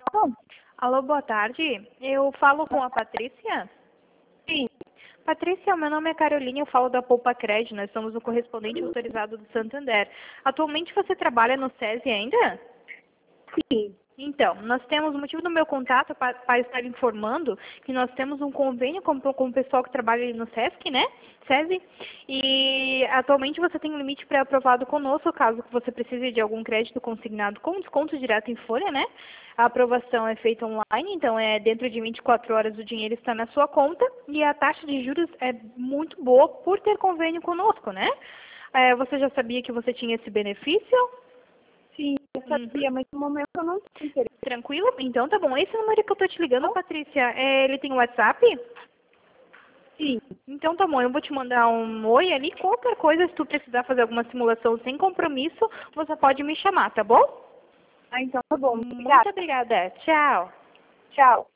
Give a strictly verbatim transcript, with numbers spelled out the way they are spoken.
Alô? Alô, boa tarde. Eu falo com a Patrícia? Sim. Patrícia, meu nome é Carolina, eu falo da Poupa Crédito, nós somos o correspondente autorizado do Santander. Atualmente você trabalha no SESI ainda? Sim. Então, nós temos, o motivo do meu contato para, para estar informando que nós temos um convênio com, com o pessoal que trabalha ali no SESC, né? SESI, e atualmente você tem um limite pré-aprovado conosco, caso que você precise de algum crédito consignado com desconto direto em folha, né? A aprovação é feita online, então é dentro de vinte e quatro horas o dinheiro está na sua conta e a taxa de juros é muito boa por ter convênio conosco, né? É, você já sabia que você tinha esse benefício? Sim, eu sabia, Uhum. mas no momento eu não tenho interesse. Tranquilo? Então tá bom. Esse número que eu tô te ligando, Patrícia, é, ele tem WhatsApp? Sim. Então tá bom, eu vou te mandar um oi ali. Qualquer coisa, se tu precisar fazer alguma simulação sem compromisso, você pode me chamar, tá bom? Ah, então tá bom. Muito Obrigada. obrigada. Tchau. Tchau.